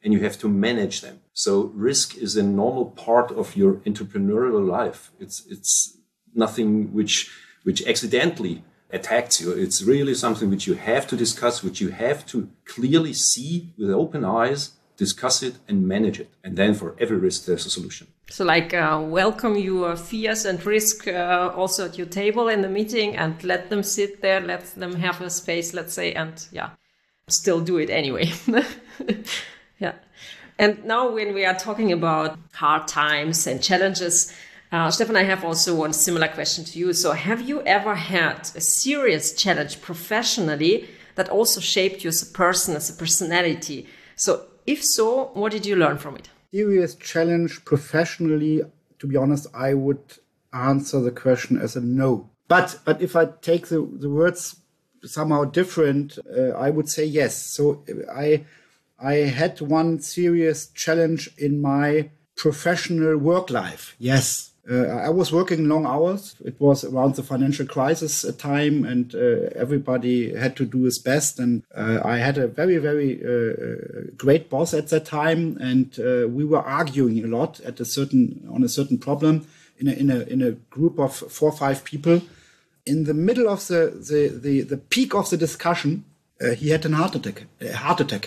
and you have to manage them. So risk is a normal part of your entrepreneurial life. It's it's nothing which which accidentally attacks you. It's really something which you have to discuss, which you have to clearly see with open eyes, discuss it and manage it. And then for every risk, there's a solution. So like uh, welcome your fears and risk uh, also at your table in the meeting and let them sit there, let them have a space, let's say, and yeah, still do it anyway. Yeah. And now when we are talking about hard times and challenges, uh, Stefan, I have also one similar question to you. So have you ever had a serious challenge professionally that also shaped you as a person, as a personality? So if so, what did you learn from it? Serious challenge professionally, to be honest, I would answer the question as a no. But but if I take the, the words somehow different, uh, I would say yes. So I I had one serious challenge in my professional work life. Yes. Uh, I was working long hours. It was around the financial crisis time, and uh, everybody had to do his best. And uh, I had a very, very uh, great boss at that time, and uh, we were arguing a lot at a certain on a certain problem in a in a in a group of four or five people. In the middle of the the the, the peak of the discussion, uh, he had a heart attack. A heart attack.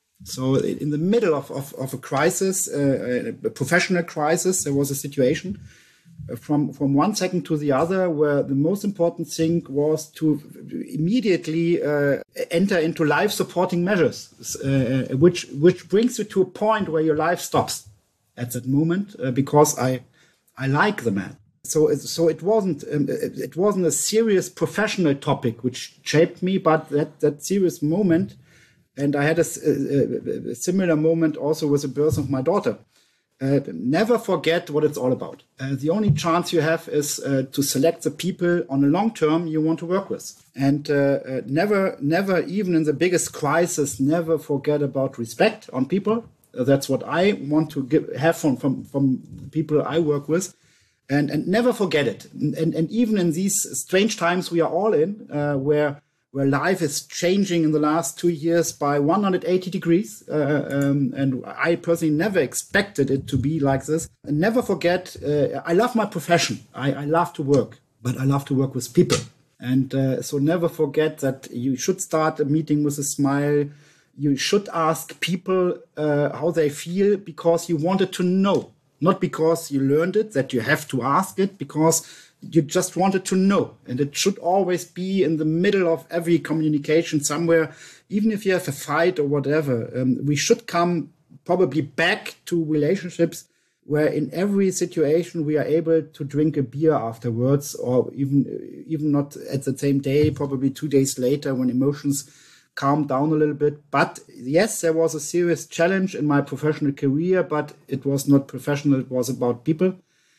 So in the middle of, of, of a crisis, uh, a professional crisis, there was a situation from, from one second to the other where the most important thing was to immediately uh, enter into life supporting measures, uh, which, which brings you to a point where your life stops at that moment, uh, because I, I like the man. So, so it wasn't, um, it wasn't a serious professional topic which shaped me, but that, that serious moment. And I had a, a, a similar moment also with the birth of my daughter. Uh, never forget what it's all about. Uh, the only chance you have is uh, to select the people on a long term you want to work with. And uh, uh, never, never, even in the biggest crisis, never forget about respect on people. Uh, that's what I want to give, have from, from, from people I work with. And, and never forget it. And, and, and even in these strange times we are all in, uh, where where life is changing in the last two years by one hundred eighty degrees. Uh, um, and I personally never expected it to be like this. And never forget, uh, I love my profession. I, I love to work, but I love to work with people. And uh, so never forget that you should start a meeting with a smile. You should ask people uh, how they feel because you wanted to know, not because you learned it, that you have to ask it, because you just wanted to know. And it should always be in the middle of every communication somewhere, even if you have a fight or whatever. Um, we should come probably back to relationships where in every situation we are able to drink a beer afterwards, or even, even not at the same day, probably two days later when emotions calm down a little bit. But yes, there was a serious challenge in my professional career, but it was not professional. It was about people.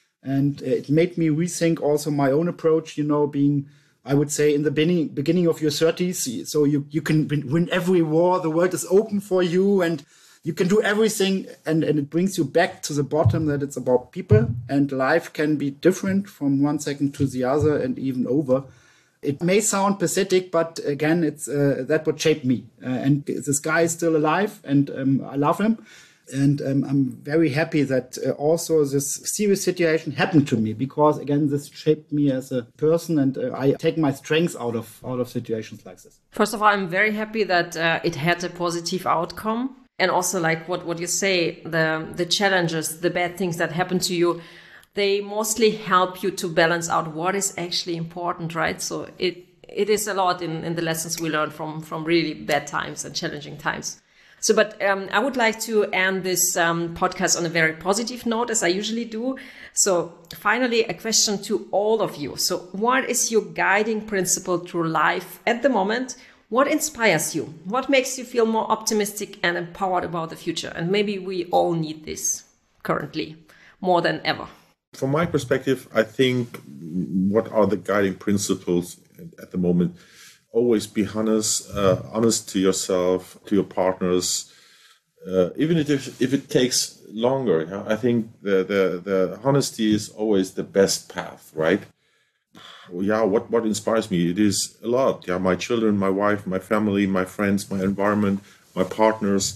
And it made me rethink also my own approach, you know, being, I would say, in the beginning, beginning of your thirties. So you, you can win every war. The world is open for you and you can do everything. And, and it brings you back to the bottom that it's about people, and life can be different from one second to the other and even over. It may sound pathetic, but again, it's uh, that what shaped me. Uh, and this guy is still alive, and um, I love him. And um, I'm very happy that uh, also this serious situation happened to me, because, again, this shaped me as a person, and uh, I take my strengths out of out of situations like this. First of all, I'm very happy that uh, it had a positive outcome. And also, like what, what you say, the, the challenges, the bad things that happen to you, they mostly help you to balance out what is actually important, right? So it it is a lot in, in the lessons we learn from, from really bad times and challenging times. So, but um, I would like to end this um, podcast on a very positive note, as I usually do. So finally, a question to all of you. So what is your guiding principle through life at the moment? What inspires you? What makes you feel more optimistic and empowered about the future? And maybe we all need this currently more than ever. From my perspective, I think what are the guiding principles at the moment? Always be honest, uh, honest to yourself, to your partners, uh, even if if it takes longer. You know, I think the, the the honesty is always the best path, right? Yeah, what what inspires me? It is a lot. Yeah, my children, my wife, my family, my friends, my environment, my partners.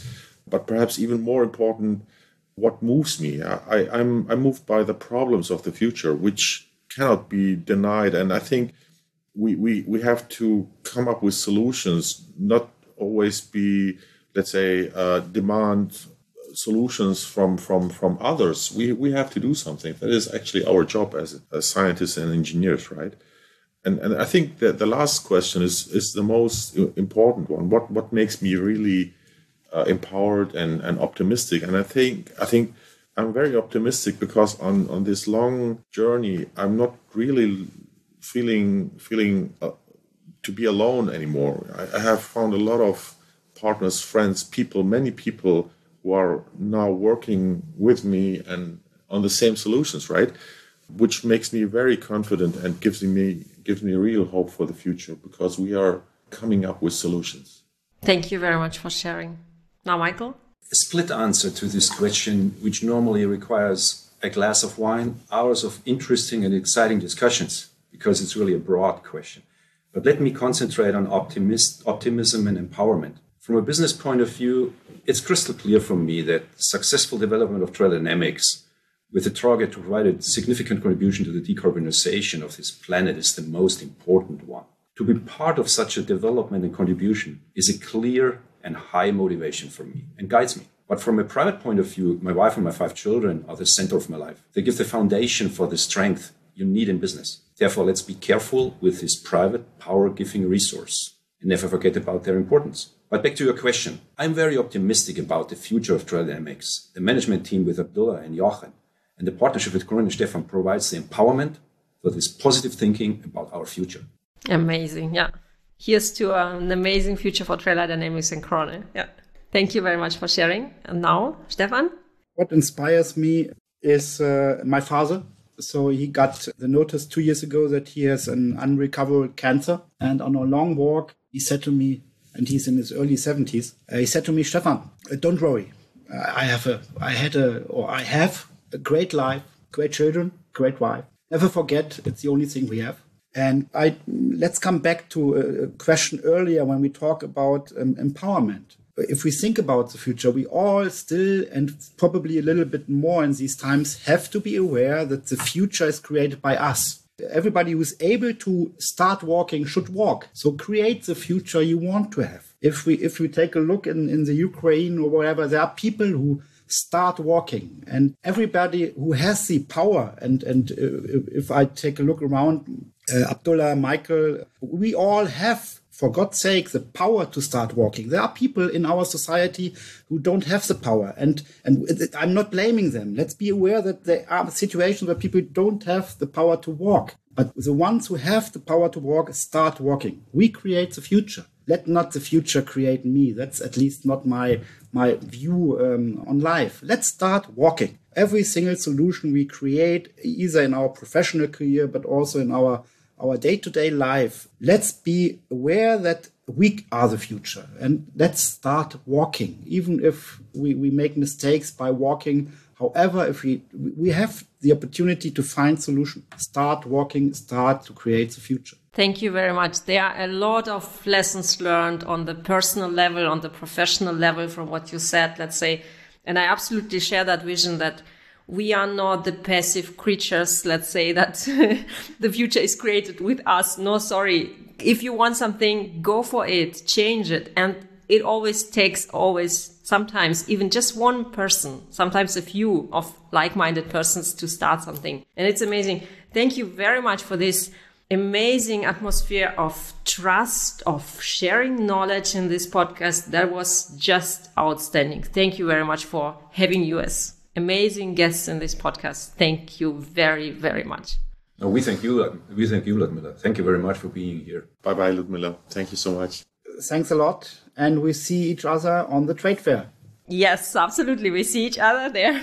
but perhaps even more important, what moves me. I, I'm, I'm moved by the problems of the future, which cannot be denied. And I think we, we, we have to come up with solutions, not always be, let's say, uh, demand solutions from, from, from others. We, we have to do something. That is actually our job as, as scientists and engineers, right? And, and I think that the last question is, is the most important one. What, what makes me really uh, empowered and, and optimistic? And I think, I think I'm very optimistic because on, on this long journey, I'm not really feeling, feeling uh, to be alone anymore. I, I have found a lot of partners, friends, people, many people who are now working with me and on the same solutions, right? Which makes me very confident and gives me gives me real hope for the future because we are coming up with solutions. Thank you very much for sharing. Now, Michael? A split answer to this question, which normally requires a glass of wine, hours of interesting and exciting discussions, because it's really a broad question. But let me concentrate on optimist, optimism and empowerment. From a business point of view, it's crystal clear for me that successful development of Trail Dynamics with the target to provide a significant contribution to the decarbonization of this planet is the most important one. To be part of such a development and contribution is a clear and high motivation for me and guides me. But from a private point of view, my wife and my five children are the center of my life. They give the foundation for the strength you need in business. Therefore, let's be careful with this private power-giving resource and never forget about their importance. But back to your question, I'm very optimistic about the future of Trail Dynamics. The management team with Abdullah and Jochen and the partnership with Corinne and Stefan provides the empowerment for this positive thinking about our future. Amazing, yeah. Here's to uh, an amazing future for Trail Dynamics and Krone. Yeah. Thank you very much for sharing. And now, Stefan? What inspires me is uh, my father. So he got the notice two years ago that he has an unrecoverable cancer. And on a long walk, he said to me, and he's in his early seventies, uh, he said to me, Stefan, uh, don't worry. Uh, I have a, I had a, or I have a great life, great children, great wife. Never forget, it's the only thing we have. And I let's come back to a question earlier when we talk about um, empowerment. If we think about the future, we all still, and probably a little bit more in these times, have to be aware that the future is created by us. Everybody who's able to start walking should walk. So create the future you want to have. If we if we take a look in, in the Ukraine or wherever, there are people who start walking, and everybody who has the power, and, and uh, if I take a look around, uh, Abdullah, Michael, we all have, for God's sake, the power to start walking. There are people in our society who don't have the power, and, and I'm not blaming them. Let's be aware that there are situations where people don't have the power to walk. But the ones who have the power to walk, start walking. We create the future. Let not the future create me. That's at least not my, my view um, on life. Let's start walking. Every single solution we create, either in our professional career, but also in our our day-to-day life, let's be aware that we are the future, and let's start walking, even if we, we make mistakes by walking. However, if we we have the opportunity to find solutions, start walking, start to create the future. Thank you very much. There are a lot of lessons learned on the personal level, on the professional level from what you said, let's say. And I absolutely share that vision that we are not the passive creatures, let's say, that the future is created with us. No, sorry. If you want something, go for it, change it. And it always takes always, sometimes even just one person, sometimes a few of like-minded persons to start something. And it's amazing. Thank you very much for this amazing atmosphere of trust, of sharing knowledge in this podcast. That was just outstanding. Thank you very much for having you as amazing guests in this podcast. Thank you very, very much. No, we thank you. We thank you, Ludmila. Thank you very much for being here. Bye-bye, Ludmila. Thank you so much. Thanks a lot. And we see each other on the trade fair. Yes, absolutely. We see each other there.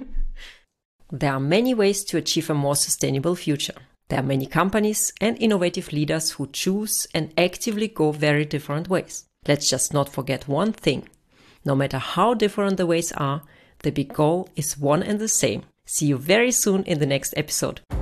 There are many ways to achieve a more sustainable future. There are many companies and innovative leaders who choose and actively go very different ways. Let's just not forget one thing. No matter how different the ways are, the big goal is one and the same. See you very soon in the next episode.